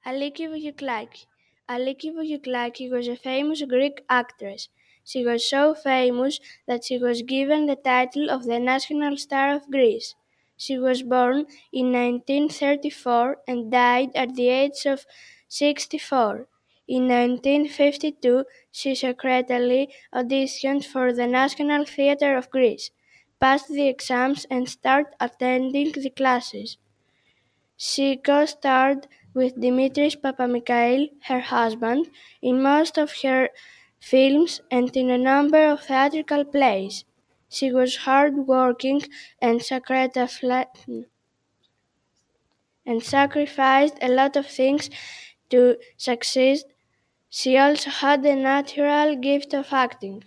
Aliki Voulouklaki. Aliki Voulouklaki was a famous Greek actress. She was so famous that she was given the title of the national star of Greece. She was born in 1934 and died at the age of 64. In 1952, she secretly auditioned for the National Theatre of Greece, passed the exams and started attending the classes. She co-starred with Dimitris Papamikail, her husband, in most of her films and in a number of theatrical plays. She was hard-working and sacrificed a lot of things to succeed. She also had a natural gift of acting.